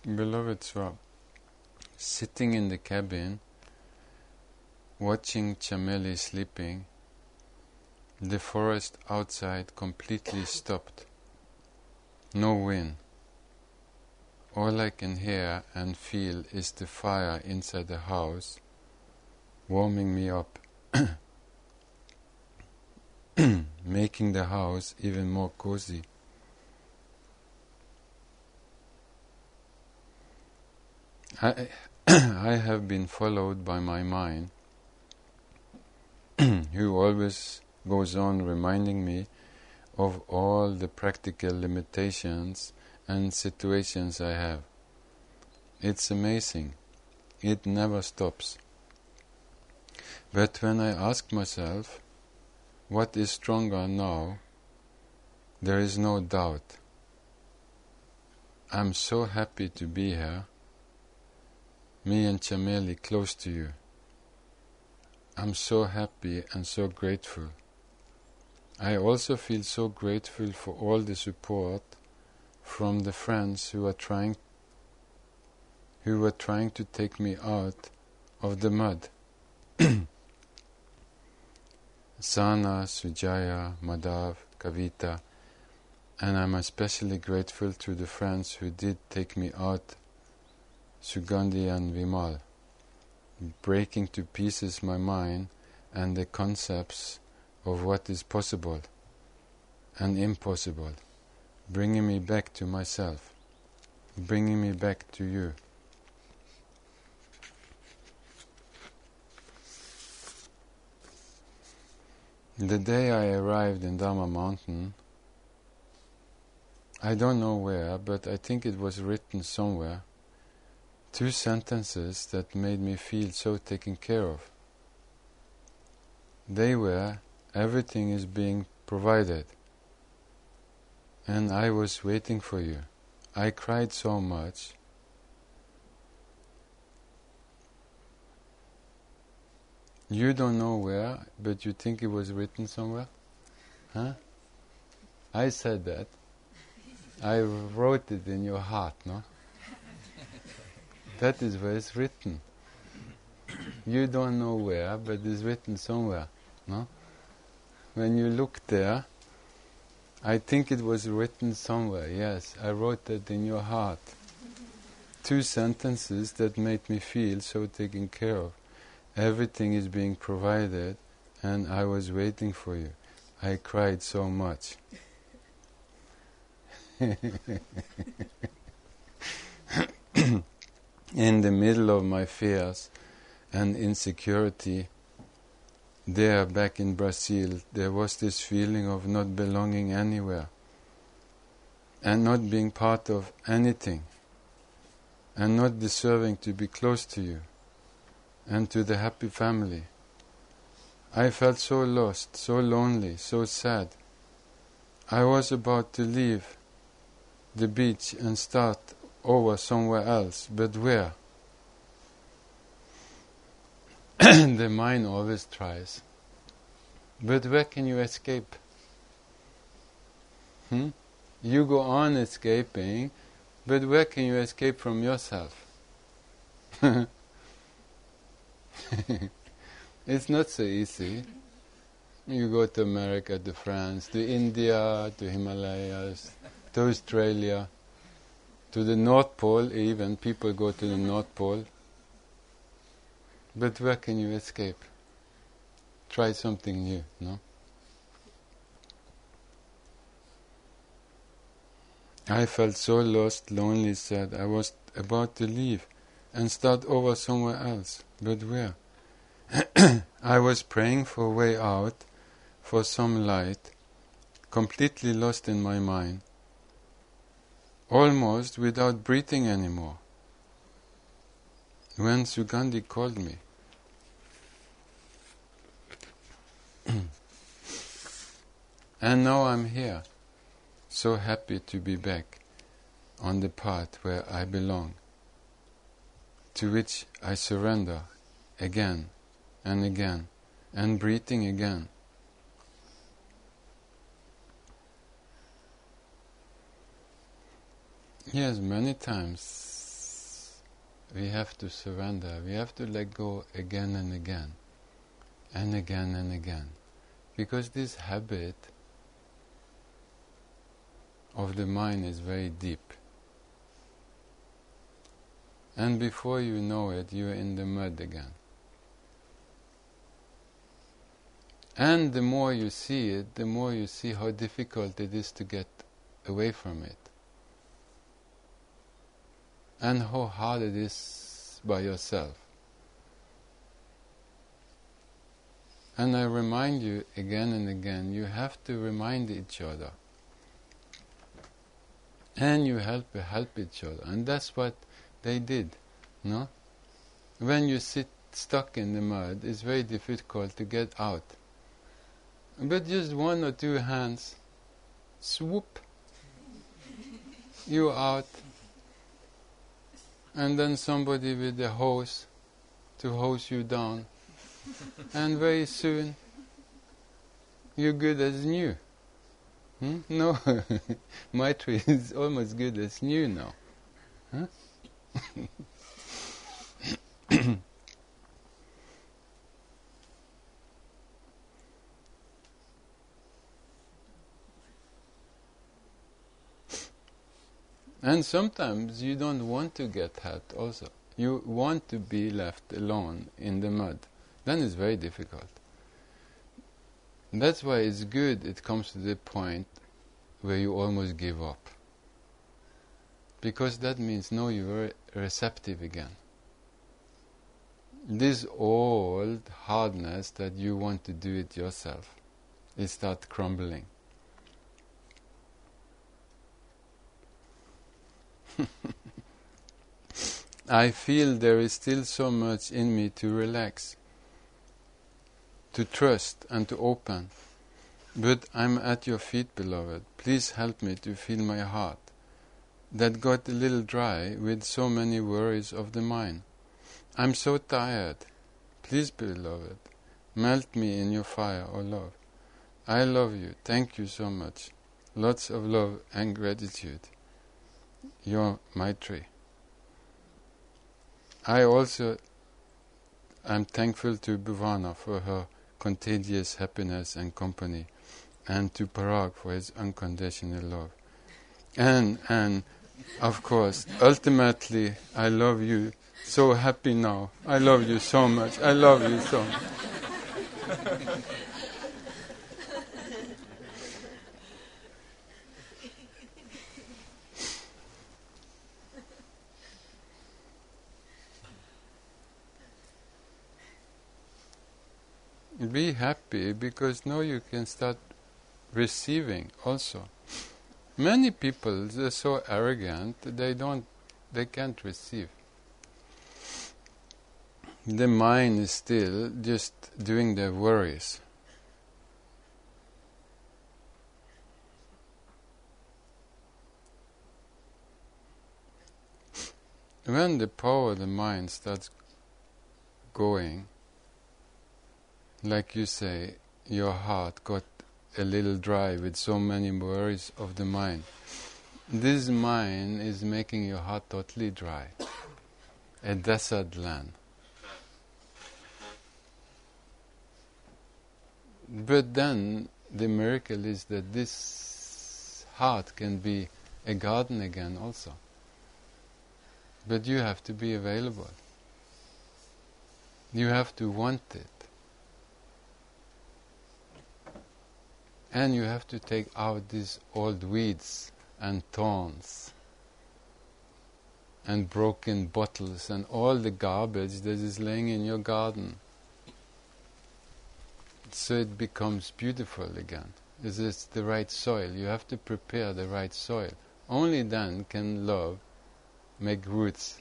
Beloved Swab, sitting in the cabin, watching Chameli sleeping, the forest outside completely stopped. No wind. All I can hear and feel is the fire inside the house, warming me up, making the house even more cozy. I have been followed by my mind, who always goes on reminding me of all the practical limitations and situations I have. It's amazing. It never stops. But when I ask myself, what is stronger now, there is no doubt. I'm so happy to be here, me and Chameli close to you. I'm so happy and so grateful. I also feel so grateful for all the support from the friends who were trying to take me out of the mud. Sana, Sujaya, Madhav, Kavita, and I'm especially grateful to the friends who did take me out, Sugandhi and Vimal, breaking to pieces my mind and the concepts of what is possible and impossible, bringing me back to myself, bringing me back to you. The day I arrived in Dharma Mountain, I don't know where, but I think it was written somewhere, 2 sentences that made me feel so taken care of. They were, everything is being provided, and I was waiting for you. I cried so much. You don't know where, but you think it was written somewhere? Huh? I said that. I wrote it in your heart, no? That is where it's written. You don't know where, but it's written somewhere, no? When you look there, I think it was written somewhere, yes. I wrote that in your heart. 2 sentences that made me feel so taken care of. Everything is being provided, and I was waiting for you. I cried so much. In the middle of my fears and insecurity, there back in Brazil, there was this feeling of not belonging anywhere and not being part of anything and not deserving to be close to you and to the happy family. I felt so lost, so lonely, so sad. I was about to leave the beach and start over somewhere else, but where? The mind always tries. But where can you escape? You go on escaping, but where can you escape from yourself? It's not so easy. You go to America, to France, to India, to Himalayas, to Australia, to the North Pole even. People go to the North Pole. But where can you escape? Try something new, no? I felt so lost, lonely, sad. I was about to leave and start over somewhere else. But where? I was praying for a way out, for some light, completely lost in my mind, almost without breathing anymore. When Sugandhi called me, and now I'm here, so happy to be back on the path where I belong, to which I surrender again and again, and breathing again. Yes, many times we have to surrender. We have to let go again and again, and again and again. Because this habit of the mind is very deep. And before you know it, you're in the mud again. And the more you see it, the more you see how difficult it is to get away from it. And how hard it is by yourself. And I remind you again and again, you have to remind each other. And you help each other. And that's what they did, no? When you sit stuck in the mud, it's very difficult to get out. But just one or two hands, swoop, you're out. And then somebody with a hose to hose you down. And very soon, you're good as new. No, Maitri is almost good as new now. Huh? And sometimes you don't want to get helped also. You want to be left alone in the mud. Then it's very difficult. That's why it's good it comes to the point where you almost give up. Because that means now you're receptive again. This old hardness that you want to do it yourself, it starts crumbling. I feel there is still so much in me to relax, to trust and to open. But I'm at your feet, beloved. Please help me to feel my heart, that got a little dry with so many worries of the mind. I'm so tired. Please, beloved, melt me in your fire, O love. I love you. Thank you so much. Lots of love and gratitude. Your Maitri. I also am thankful to Bhuvana for her contagious happiness and company, and to Parag for his unconditional love. And of course, ultimately, I love you. So happy now. I love you so much. I love you so much. Be happy, because now you can start receiving also. Many people, they're so arrogant, they can't receive. The mind is still just doing their worries. When the power of the mind starts going, like you say, your heart got a little dry with so many worries of the mind. This mind is making your heart totally dry. A desert land. But then the miracle is that this heart can be a garden again also. But you have to be available. You have to want it. And you have to take out these old weeds and thorns and broken bottles and all the garbage that is laying in your garden. So it becomes beautiful again. This is the right soil. You have to prepare the right soil. Only then can love make roots.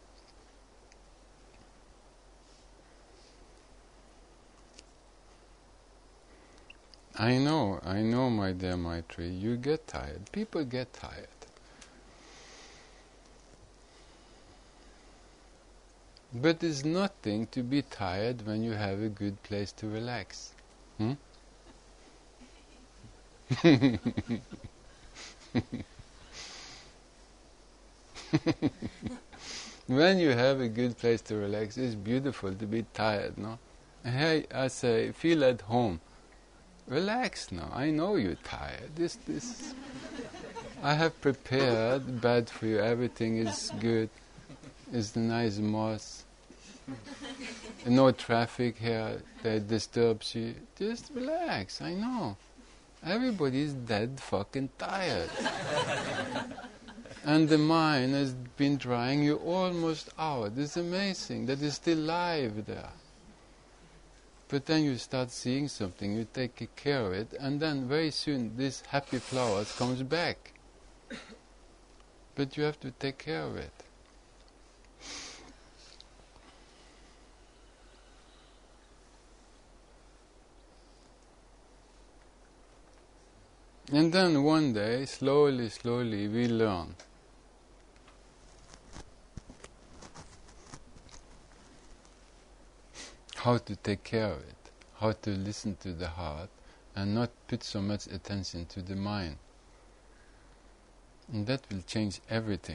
I know, my dear Maitri, you get tired. People get tired. But it's nothing to be tired when you have a good place to relax. When you have a good place to relax, it's beautiful to be tired, no? Hey, I say, feel at home. Relax now. I know you're tired. This. I have prepared bed for you. Everything is good. It's nice moss. No traffic here that disturbs you. Just relax. I know. Everybody's dead fucking tired. And the mind has been drying you almost out. It's amazing that it's still live there. But then you start seeing something, you take care of it, and then very soon this happy flowers comes back. But you have to take care of it. And then one day, slowly, we learn. How to take care of it, how to listen to the heart and not put so much attention to the mind. And that will change everything.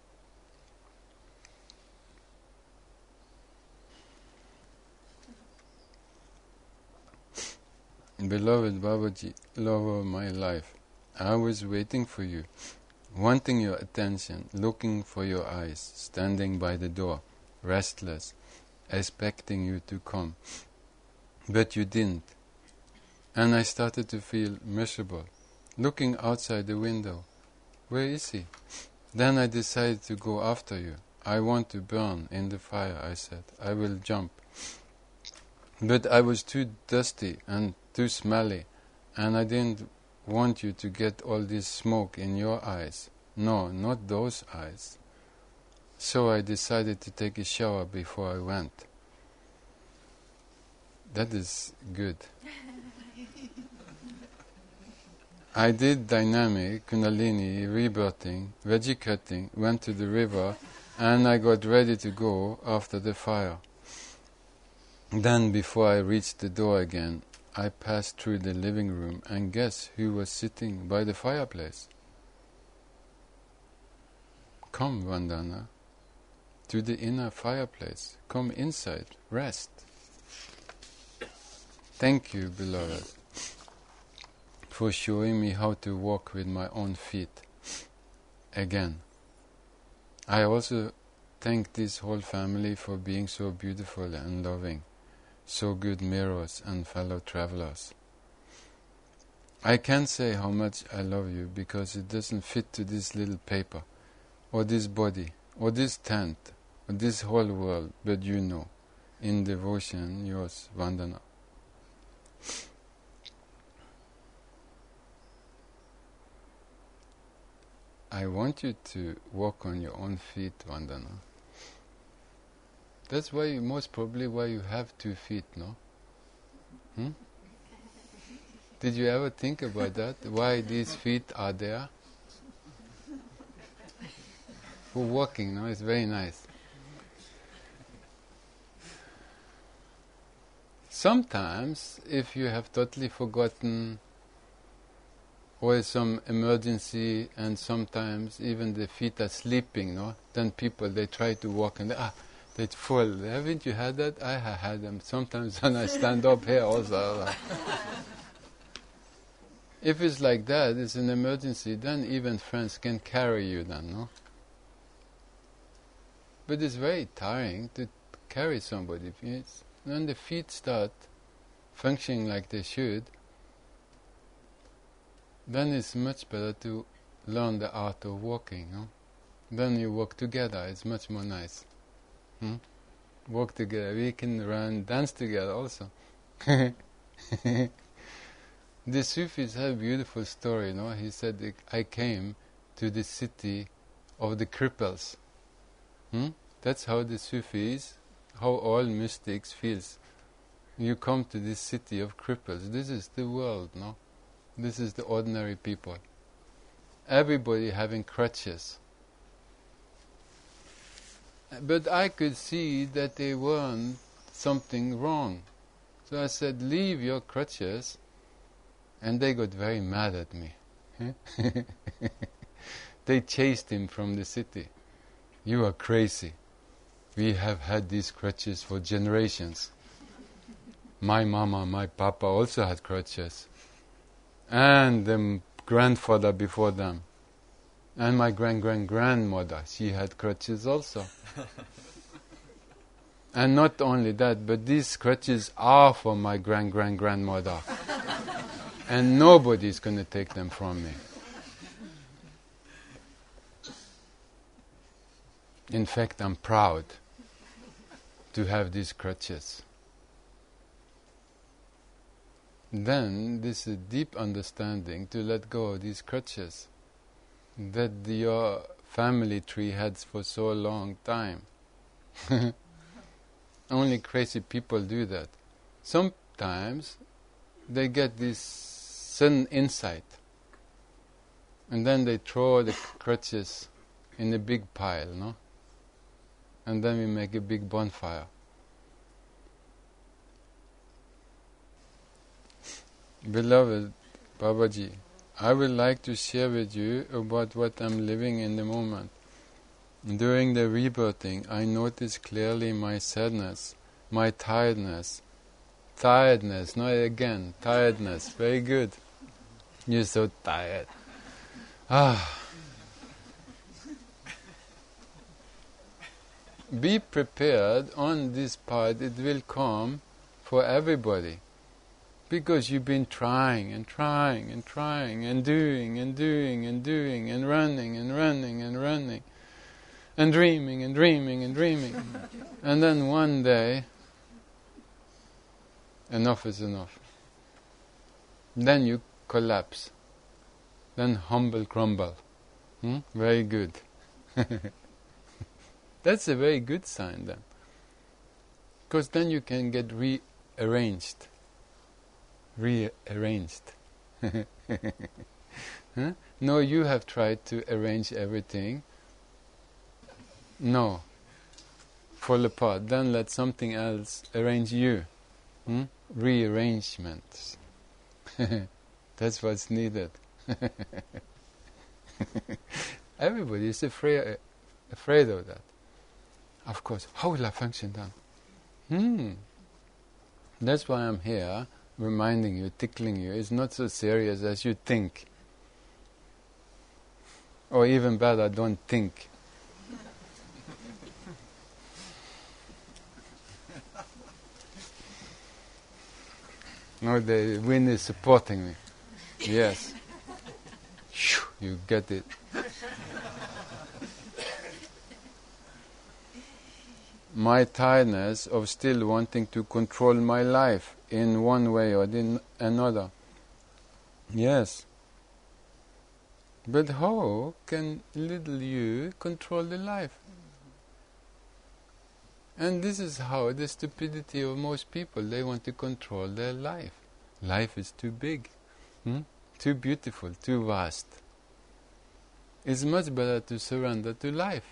Beloved Babaji, love of my life, I was waiting for you, wanting your attention, looking for your eyes, standing by the door, restless, expecting you to come. But you didn't. And I started to feel miserable, looking outside the window. Where is he? Then I decided to go after you. I want to burn in the fire, I said. I will jump. But I was too dusty and too smelly, and I didn't want you to get all this smoke in your eyes. No, not those eyes. So I decided to take a shower before I went. That is good. I did dynamic, kundalini, rebirthing, veggie cutting, went to the river, and I got ready to go after the fire. Then, before I reached the door again, I passed through the living room, and guess who was sitting by the fireplace? Come, Vandana, to the inner fireplace. Come inside, rest. Thank you, beloved, for showing me how to walk with my own feet again. I also thank this whole family for being so beautiful and loving, so good mirrors and fellow travelers. I can't say how much I love you because it doesn't fit to this little paper, or this body, or this tent, or this whole world, but you know, in devotion, yours, Vandana. I want you to walk on your own feet, Vandana. That's why, most probably, why you have 2 feet, no? Did you ever think about that? Why these feet are there? For walking, no? It's very nice. Sometimes, if you have totally forgotten, or some emergency, and sometimes even the feet are sleeping, no? Then people, they try to walk and they fall. Haven't you had that? I have had them. Sometimes when I stand up here also. If it's like that, it's an emergency, then even friends can carry you then, no? But it's very tiring to carry somebody. When the feet start functioning like they should, then it's much better to learn the art of walking, no? Then you walk together, it's much more nice. Walk together, we can run, dance together also. The Sufis have a beautiful story, no? He said, I came to the city of the cripples. That's how the Sufis, how all mystics feels. You come to this city of cripples. This is the world, no? This is the ordinary people. Everybody having crutches. But I could see that they weren't something wrong. So I said, leave your crutches. And they got very mad at me. They chased him from the city. You are crazy. We have had these crutches for generations. My mama, my papa also had crutches. And the grandfather before them. And my grandmother, she had crutches also. And not only that, but these crutches are for my grandmother. And nobody's going to take them from me. In fact, I'm proud to have these crutches. Then this is a deep understanding to let go of these crutches that your family tree had for so long time. Only crazy people do that. Sometimes they get this sudden insight, and then they throw the crutches in a big pile, no? And then we make a big bonfire. Beloved Babaji, I would like to share with you about what I'm living in the moment. During the rebirthing, I noticed clearly my sadness, my tiredness, not again, tiredness, very good. You're so tired. Be prepared on this path, it will come for everybody. Because you've been trying and trying and trying and doing and doing and doing and running and running and running and dreaming and dreaming and dreaming. And then one day, enough is enough. Then you collapse. Then humble crumble. Very good. That's a very good sign then. Because then you can get rearranged. Huh? No, you have tried to arrange everything. No. Fall apart. Then let something else arrange you. Rearrangements. That's what's needed. Everybody is afraid of that. Of course. How will I function then? That's why I'm here, reminding you, tickling you. It's not so serious as you think. Or even better, don't think. No, the wind is supporting me. Yes. You get it. My tiredness of still wanting to control my life in one way or in another. Yes. But how can little you control the life? And this is how the stupidity of most people, they want to control their life. Life is too big, too beautiful, too vast. It's much better to surrender to life.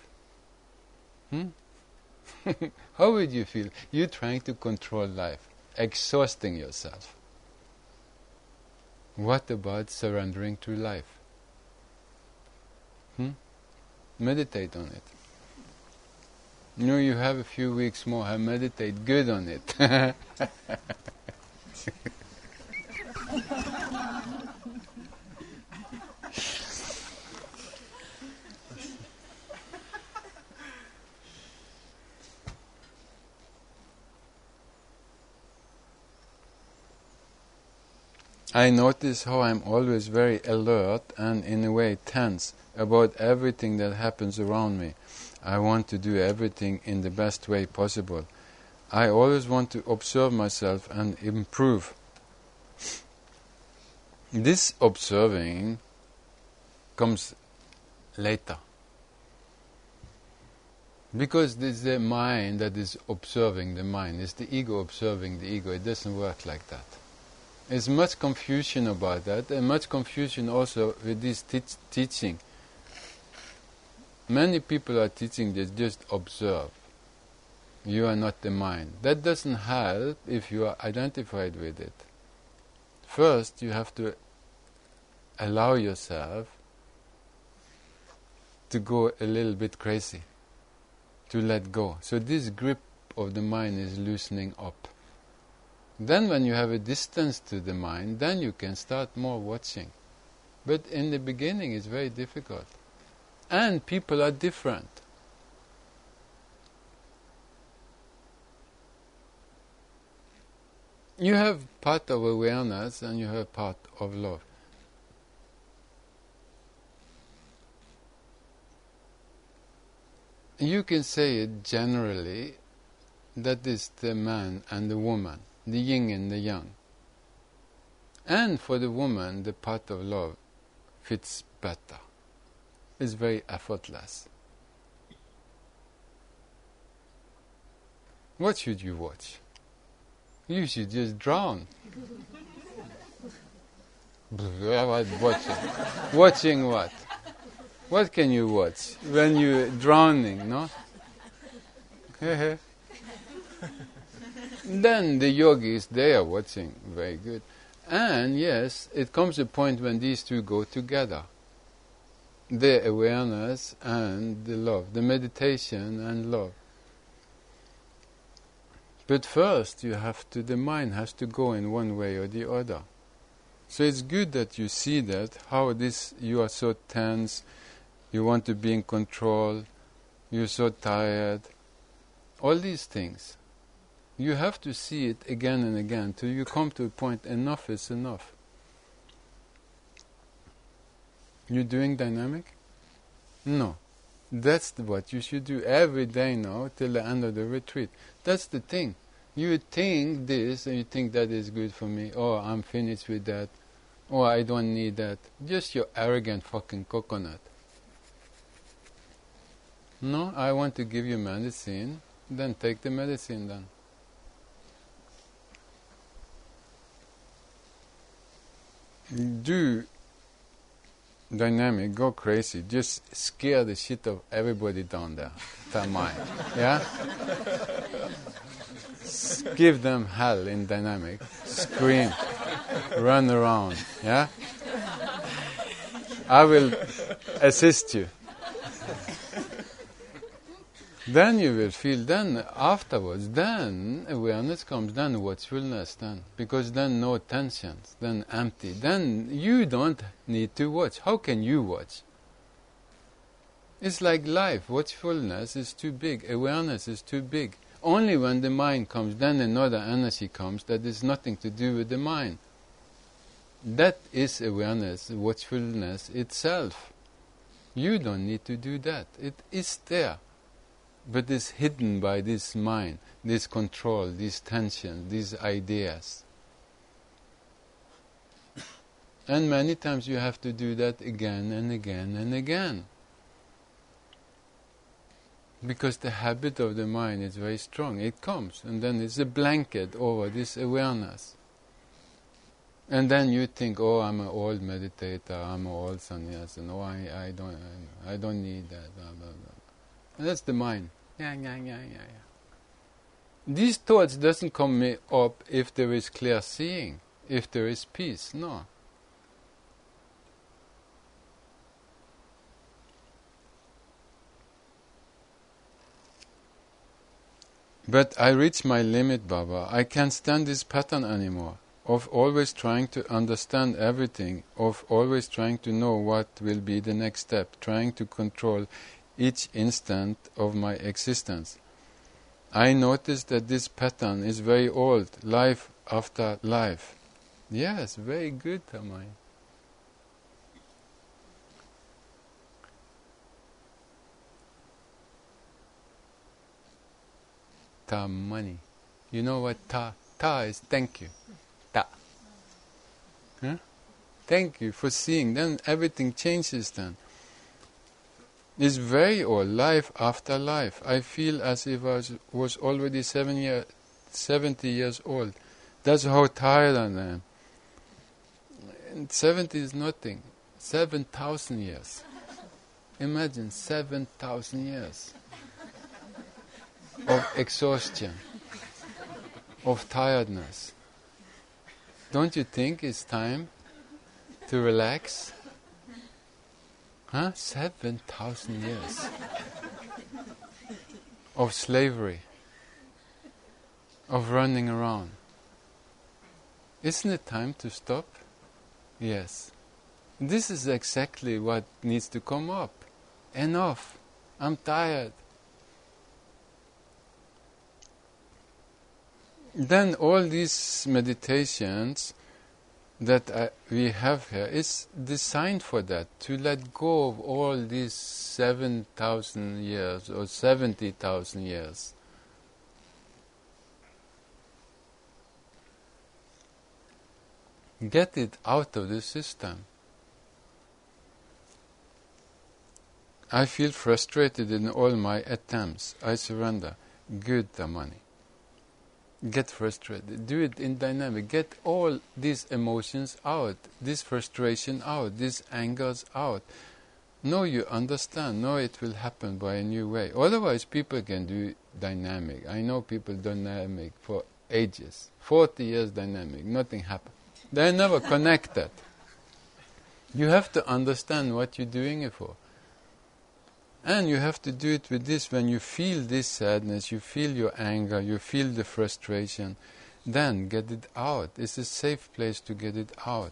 How would you feel? You're trying to control life, exhausting yourself. What about surrendering to life? Meditate on it. You have a few weeks more, meditate good on it. I notice how I'm always very alert and in a way tense about everything that happens around me. I want to do everything in the best way possible. I always want to observe myself and improve. This observing comes later. Because it's the mind that is observing the mind. It's the ego observing the ego. It doesn't work like that. There's much confusion about that, and much confusion also with this teaching. Many people are teaching this, just observe. You are not the mind. That doesn't help if you are identified with it. First, you have to allow yourself to go a little bit crazy, to let go. So this grip of the mind is loosening up. Then when you have a distance to the mind, then you can start more watching. But in the beginning it's very difficult. And people are different. You have part of awareness and you have part of love. You can say it generally, that is the man and the woman, the yin and the yang. And for the woman, the part of love fits better. It's very effortless. What should you watch? You should just drown. Watching. Watching what? What can you watch when you're drowning, no? Then the yogis, they are watching very good. And yes, it comes a point when these two go together. The awareness and the love, the meditation and love. But first the mind has to go in one way or the other. So it's good that you see that, how this, you are so tense, you want to be in control, you're so tired. All these things. You have to see it again and again till you come to a point, enough is enough. You're doing dynamic? No. That's what you should do every day now till the end of the retreat. That's the thing. You think this and you think that is good for me. Oh, I'm finished with that. Oh, I don't need that. Just your arrogant fucking coconut. No, I want to give you medicine. Then take the medicine then. Do dynamic, go crazy, just scare the shit of everybody down there, that mind, yeah? Give them hell in dynamic, scream, run around, yeah? I will assist you. Then you will feel, then afterwards, then awareness comes, then watchfulness, then. Because then no tensions, then empty. Then you don't need to watch. How can you watch? It's like life. Watchfulness is too big. Awareness is too big. Only when the mind comes, then another energy comes that is nothing to do with the mind. That is awareness, watchfulness itself. You don't need to do that. It is there. But it's hidden by this mind, this control, this tension, these ideas. And many times you have to do that again and again and again. Because the habit of the mind is very strong. It comes, and then it's a blanket over this awareness. And then you think, oh, I'm an old meditator, I'm an old sannyasi, no, I don't need that, blah, blah, blah. And that's the mind. Yeah. These thoughts doesn't come up if there is clear seeing, if there is peace. No. But I reach my limit, Baba. I can't stand this pattern anymore, of always trying to understand everything, of always trying to know what will be the next step, trying to control each instant of my existence. I notice that this pattern is very old, life after life. Yes, very good, Tamai. Ta-money. You know what ta? Ta is thank you. Ta. Huh? Thank you for seeing. Then everything changes then. It's very old, life after life. I feel as if I was already 70 years old. That's how tired I am. And 70 is nothing. 7,000 years. Imagine 7,000 years of exhaustion, of tiredness. Don't you think it's time to relax? Huh? 7,000 years. of slavery, of running around. Isn't it time to stop? Yes. This is exactly what needs to come up. Enough. I'm tired. Then all these meditations that we have here is designed for that, to let go of all these 7,000 years or 70,000 years. Get it out of the system. I feel frustrated in all my attempts. I surrender. Good, Tamani. Get frustrated. Do it in dynamic. Get all these emotions out, this frustration out, these angers out. No, you understand. No, it will happen by a new way. Otherwise, people can do dynamic. I know people dynamic for ages. 40 years dynamic. Nothing happened. They're never connected. You have to understand what you're doing it for. And you have to do it with this. When you feel this sadness, you feel your anger, you feel the frustration, then get it out. It's a safe place to get it out.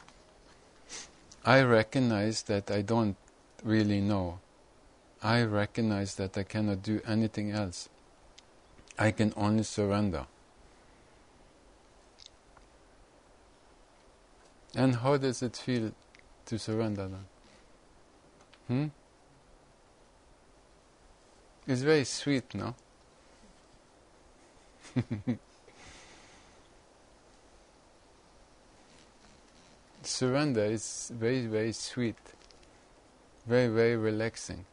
I recognize that I don't really know. I recognize that I cannot do anything else. I can only surrender. And how does it feel to surrender then? It's very sweet, no? Surrender is very, very sweet. Very, very relaxing.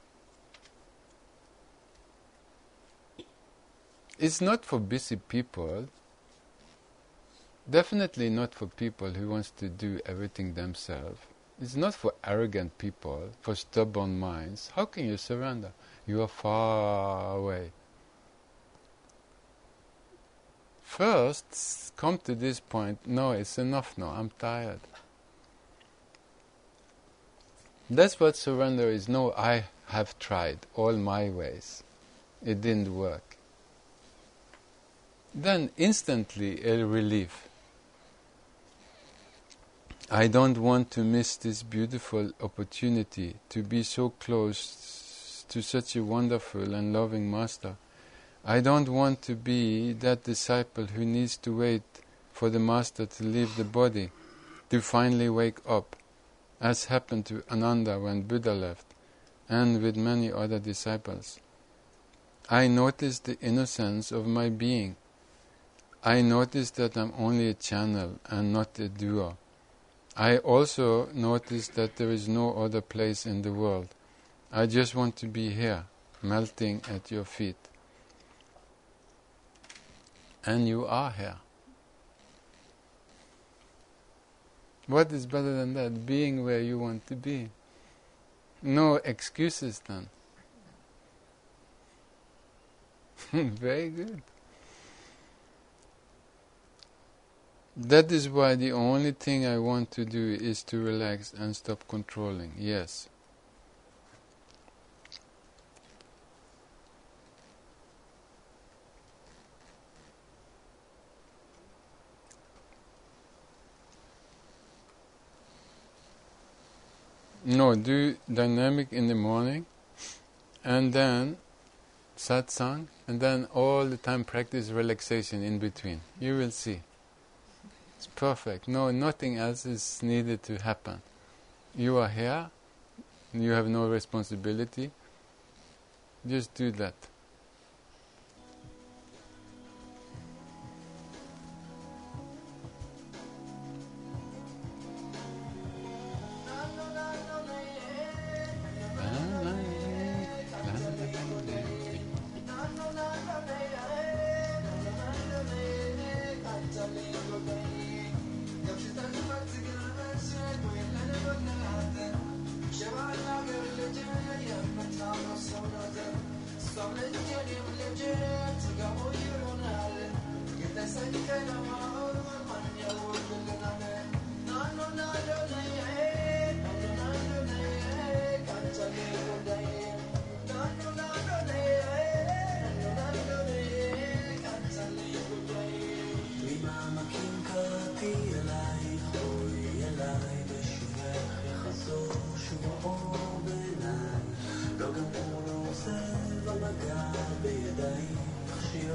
It's not for busy people. Definitely not for people who wants to do everything themselves. It's not for arrogant people, for stubborn minds. How can you surrender? You are far away. First, come to this point. No, it's enough now. I'm tired. That's what surrender is. No, I have tried all my ways. It didn't work. Then instantly a relief. I don't want to miss this beautiful opportunity to be so close to such a wonderful and loving master. I don't want to be that disciple who needs to wait for the master to leave the body, to finally wake up, as happened to Ananda when Buddha left, and with many other disciples. I notice the innocence of my being. I notice that I'm only a channel and not a doer. I also notice that there is no other place in the world. I just want to be here, melting at your feet. And you are here. What is better than that? Being where you want to be. No excuses then. Very good. That is why the only thing I want to do is to relax and stop controlling. Yes. No, do dynamic in the morning, and then satsang, and then all the time practice relaxation in between. You will see. It's perfect. No, nothing else is needed to happen. You are here, you have no responsibility. Just do that. Some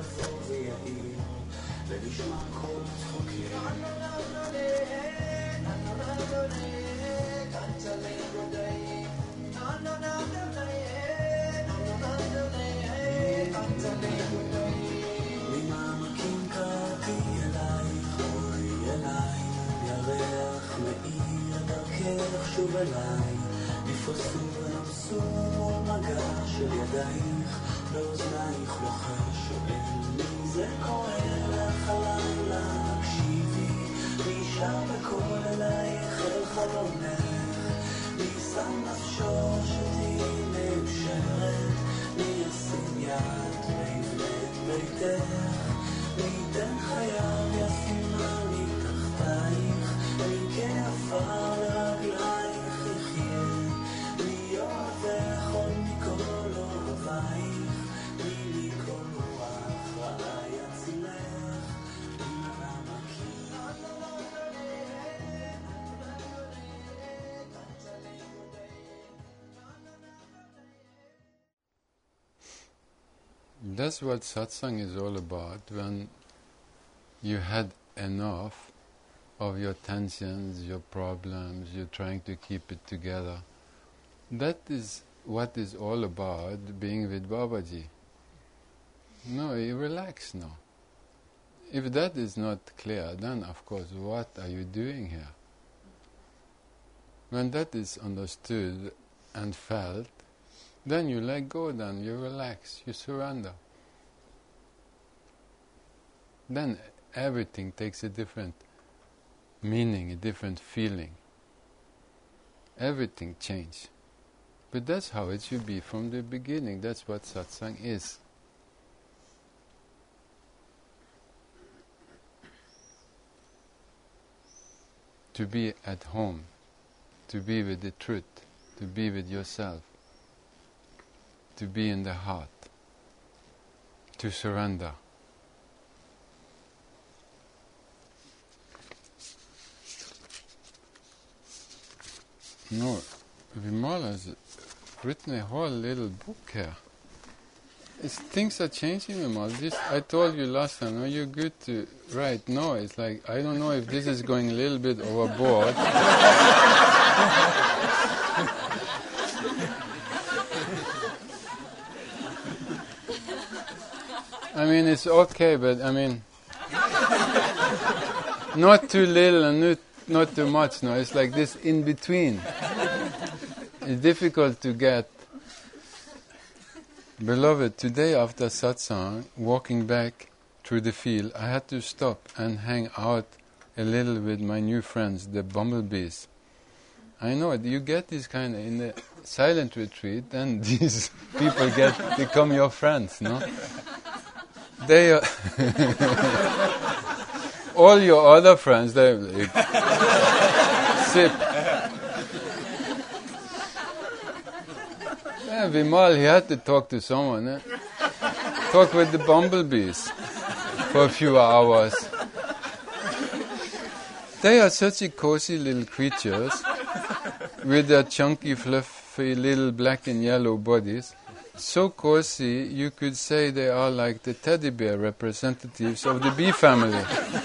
אפור ויעיר ונשמע קול צחוקים ממעמקים קראתי אלייך אוי אליי ירח מאיר דרכך שוב אליי נפרסו ונמסו מול מגע של ידייך באוזנייך לוחש שואל מי זה קורא לך הלילה הקשיבי מי שר בקול אלייך אל חלומך מי שם נפשו שתהי מאושרת מי ישים יד ויבנה את ביתך מי ייתן חייו ישימה מתחתייך מי כעפר לרגלייך יחיה מי יאהבך עוד מכל אוהבייך מי מכל רוח רעה יצילך מי מהמקים That's what satsang is all about. When you had enough of your tensions, your problems, you're trying to keep it together. That is what is all about being with Babaji. No, you relax now. If that is not clear, then of course, what are you doing here? When that is understood and felt, then you let go, then you relax, you surrender. Then everything takes a different meaning, a different feeling. Everything changes. But that's how it should be from the beginning. That's what satsang is. To be at home, to be with the truth, to be with yourself, to be in the heart, to surrender. No, Vimala has written a whole little book here. Things are changing, Vimala. I told you last time, no, you're good to write. No, it's like, I don't know if this is going a little bit overboard. I mean, it's okay, but I mean, not too little and not too much, no. It's like this in between. It's difficult to get. Beloved, today after satsang, walking back through the field, I had to stop and hang out a little with my new friends, the bumblebees. I know it. You get this kind of, in the silent retreat, then these people become your friends, no? They are all your other friends, they sip. Yeah, Vimal, he had to talk to someone. Talk with the bumblebees for a few hours. They are such a cozy little creatures with their chunky, fluffy little black and yellow bodies. So cozy, you could say they are like the teddy bear representatives of the bee family.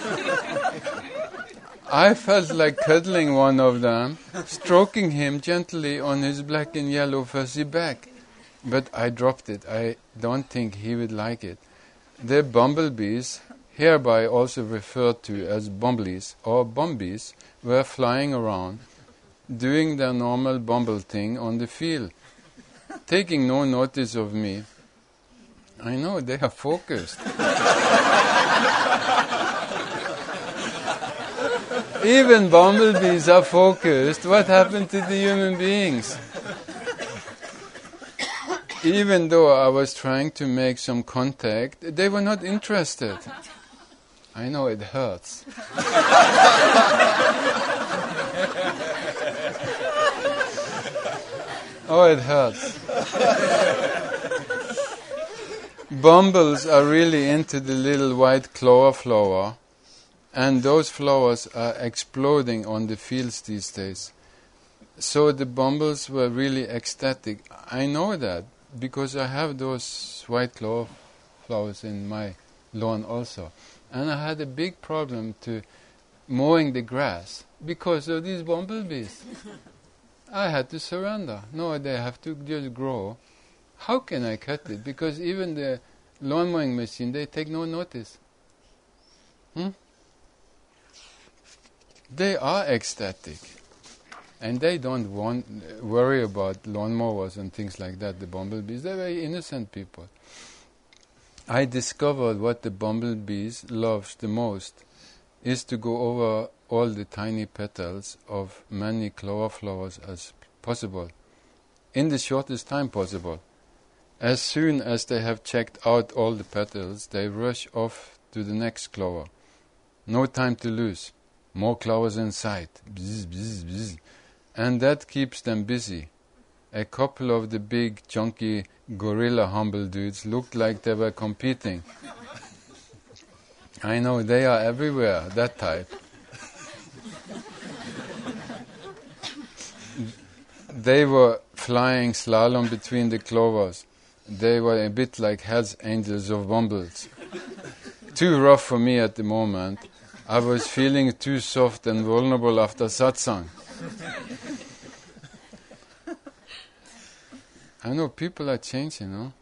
I felt like cuddling one of them, stroking him gently on his black and yellow fuzzy back. But I dropped it. I don't think he would like it. The bumblebees, hereby also referred to as bumblies or bumbies, were flying around, doing their normal bumble thing on the field, taking no notice of me. I know, they are focused. Even bumblebees are focused. What happened to the human beings? Even though I was trying to make some contact, they were not interested. I know it hurts. Oh, it hurts. Bumbles are really into the little white clover flower, and those flowers are exploding on the fields these days. So the bumbles were really ecstatic. I know that because I have those white clover flowers in my lawn also. And I had a big problem to mowing the grass because of these bumblebees. I had to surrender. No, they have to just grow. How can I cut it? Because even the lawn mowing machine, they take no notice. They are ecstatic. And they don't worry about lawnmowers and things like that, the bumblebees. They're very innocent people. I discovered what the bumblebees loves the most is to go over all the tiny petals of many clover flowers as possible, in the shortest time possible. As soon as they have checked out all the petals, they rush off to the next clover. No time to lose. More clovers in sight. Bzz, bzz, bzz. And that keeps them busy. A couple of the big, chunky, gorilla humble dudes looked like they were competing. I know, they are everywhere, that type. They were flying slalom between the clovers. They were a bit like Hell's Angels of Bumbles. Too rough for me at the moment. I was feeling too soft and vulnerable after satsang. I know people are changing, no?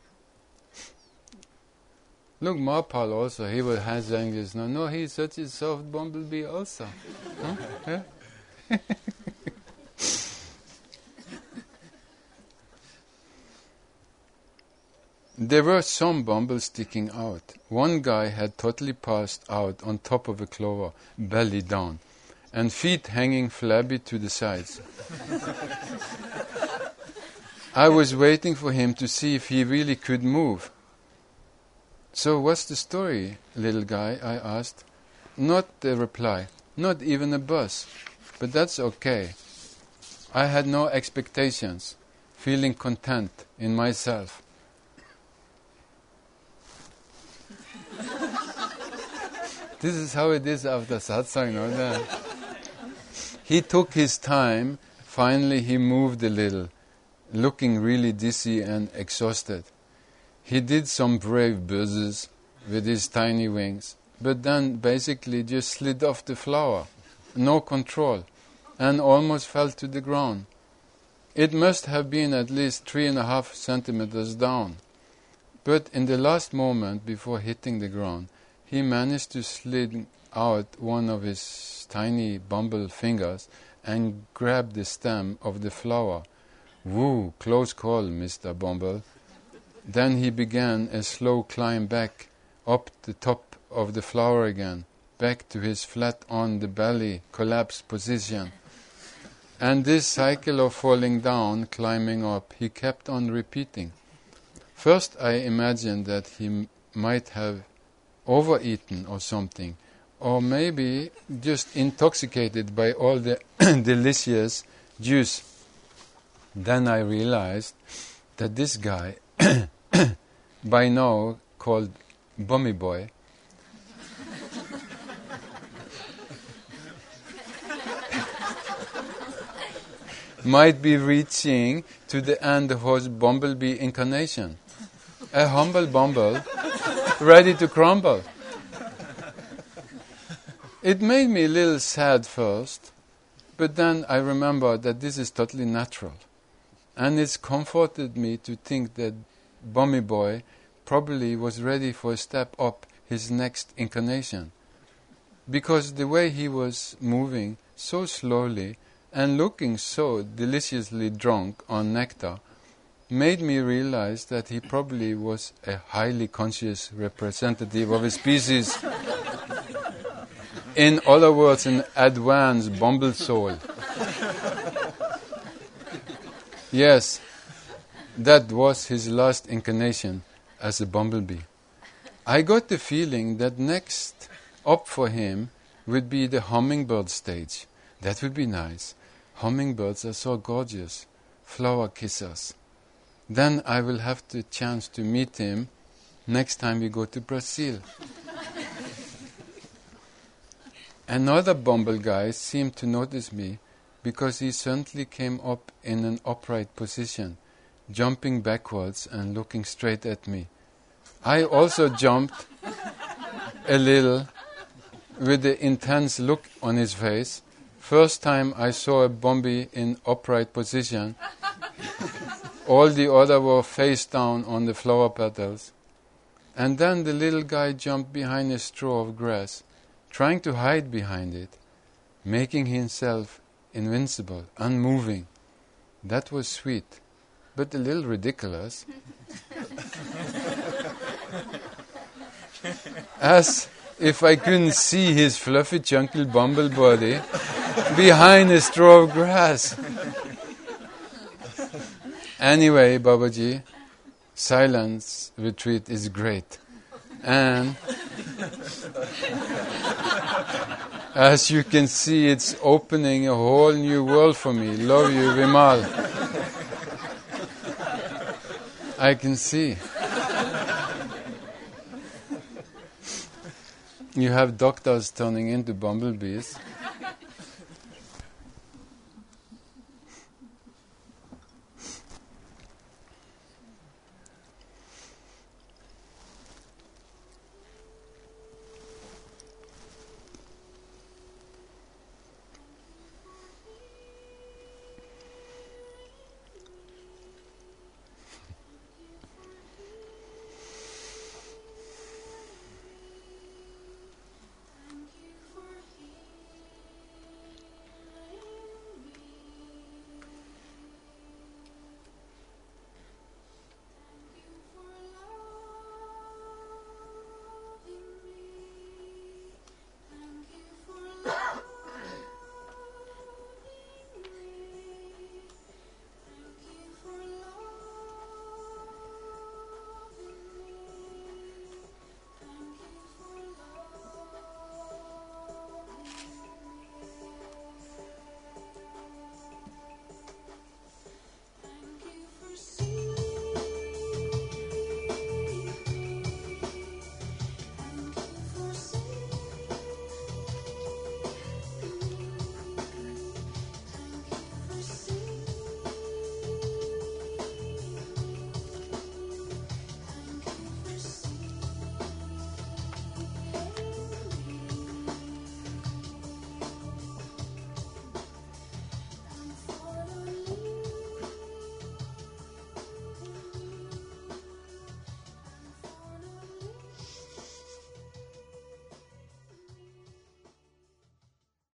Look, Marpal also, he was Hell's Angels. No, he's such a soft bumblebee also. Huh? Yeah? There were some bumbles sticking out. One guy had totally passed out on top of a clover, belly down, and feet hanging flabby to the sides. I was waiting for him to see if he really could move. So what's the story, little guy? I asked. Not a reply, not even a buzz, but that's okay. I had no expectations, feeling content in myself. This is how it is after satsang, no? He took his time. Finally he moved a little, looking really dizzy and exhausted. He did some brave buzzes with his tiny wings, but then basically just slid off the flower, no control, and almost fell to the ground. It must have been at least 3.5 centimeters down. But in the last moment before hitting the ground, he managed to slid out one of his tiny bumble fingers and grab the stem of the flower. Woo, close call, Mr. Bumble. Then he began a slow climb back up the top of the flower again, back to his flat on the belly collapsed position. And this cycle of falling down, climbing up, he kept on repeating. First I imagined that he might have overeaten or something, or maybe just intoxicated by all the delicious juice. Then I realized that this guy, by now called Bummy Boy, might be reaching to the end of his bumblebee incarnation. A humble bumble, ready to crumble. It made me a little sad first, but then I remembered that this is totally natural. And it's comforted me to think that Bummy Boy probably was ready for a step up his next incarnation. Because the way he was moving so slowly and looking so deliciously drunk on nectar made me realize that he probably was a highly conscious representative of a species. In other words, an advanced bumble soul. Yes, that was his last incarnation as a bumblebee. I got the feeling that next up for him would be the hummingbird stage. That would be nice. Hummingbirds are so gorgeous. Flower kissers. Then I will have the chance to meet him next time we go to Brazil. Another bumble guy seemed to notice me because he suddenly came up in an upright position, jumping backwards and looking straight at me. I also jumped a little with the intense look on his face. First time I saw a Bombi in upright position. All the other were face down on the flower petals. And then the little guy jumped behind a straw of grass, trying to hide behind it, making himself invincible, unmoving. That was sweet, but a little ridiculous. As if I couldn't see his fluffy, chunky bumble body behind a straw of grass. Anyway, Babaji, silence retreat is great. And as you can see, it's opening a whole new world for me. Love you, Vimal. I can see. You have doctors turning into bumblebees.